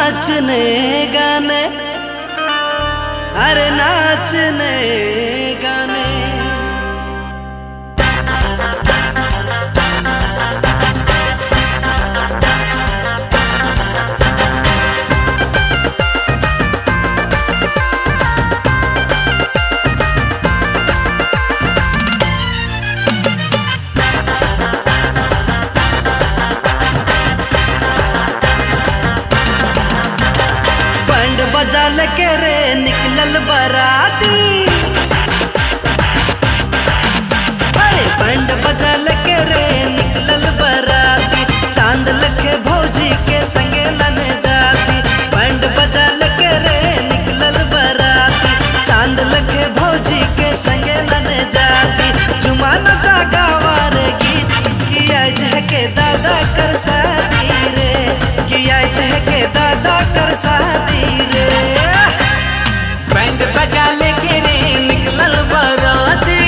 नाचने गाने, अरे नाचने गाने। बजाल के रे निकलल बराती, अरे बंड बजाल के रे निकलल बराती। चांद लखे भौजी के संगे लने जाती, बंड बजाल के रे निकलल बराती। चांद लखे भौजी के संगे लने जाती। जुमा नचा गावार गीत किया के दादा कर शादी रे, किया के दादा कर शादी रे। बैंड बजा लेके रे निकलल बराती,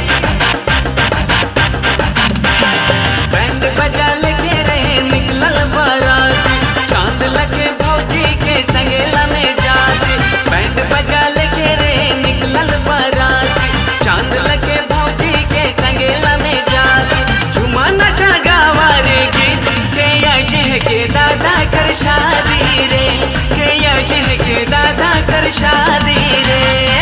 बैंड बजा लेके रे निकलल बराती। चांद लगे भौजी के संगे लने जाती, बैंड बजा लेके रे निकलल बराती। चांद लगे भौजी के संगे लने जाती। झुमा नचा गावा रे गीत के के दादा कर शादी रे, के दादा कर शादी रे।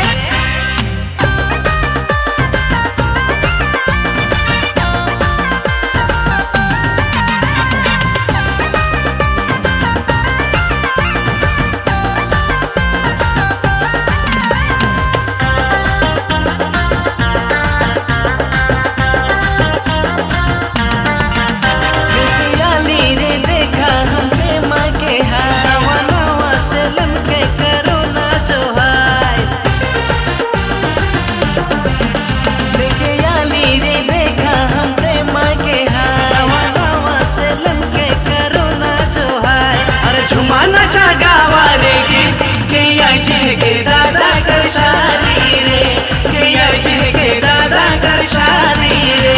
के दादा कर शादी रे, के दादा कर शादी रे।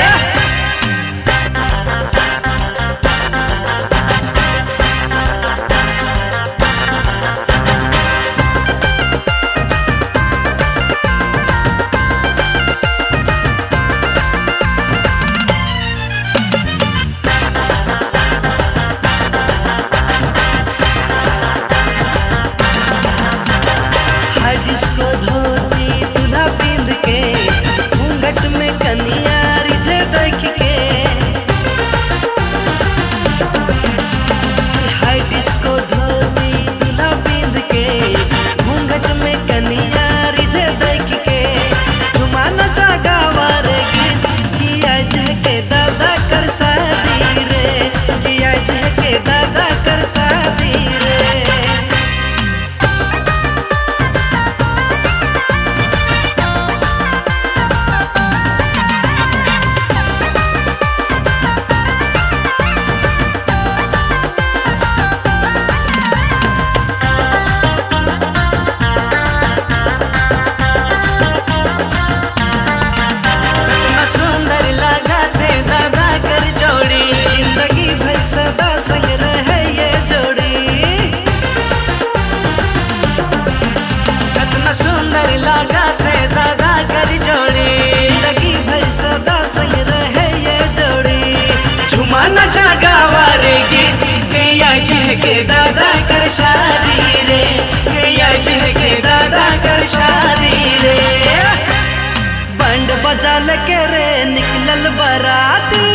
जिसको धोती दूल्हा पिंध के, घूंघट में कनिया रिझे देख के। हाय डिस्को धोती दूल्हा पिंध के, घूंघट में कनिया रिझे देख के। झुमा नचा गावा रे गीत किया के दादा कर शादी रे, किया के दादा कर शादी रे। सुंदर लगा थे दादा कर जोड़ी, जिंदगी भर सदा संग रहे ये जोड़ी। झुमा नचा गावा रे गीत के दादा कर शादी रे, के दादा कर शादी रे। बंड बजाल के रे निकलल बराती,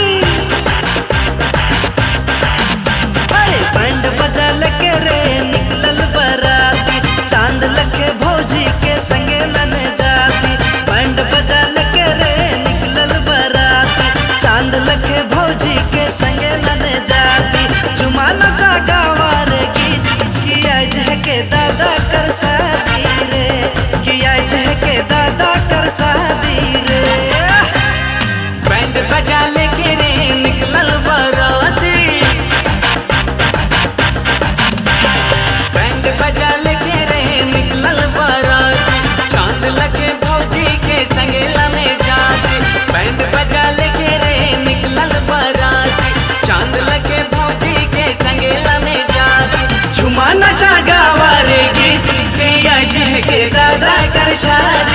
अरे बंड बजाल के रे निकलल बराती। चांद लखे भौजी के संगे लने जाती, बंड बजाल के रे निकलल बराती। चांद लखे भौजी के संगे लने जाती। झुमा नचा गावा रे गीत किया के दादा कर शादी रे, किया के दादा कर शादी रे। बैंड बजा लेके रे निकलल बराती, बैंड बजा लेके रे निकलल बराती। चांद लगे भौजी के संगे लने जाती, बैंड बजा लेके रे निकलल बराती। चांद लगे भौजी के संगे लने जाती। झुमा के दादा कर शादी।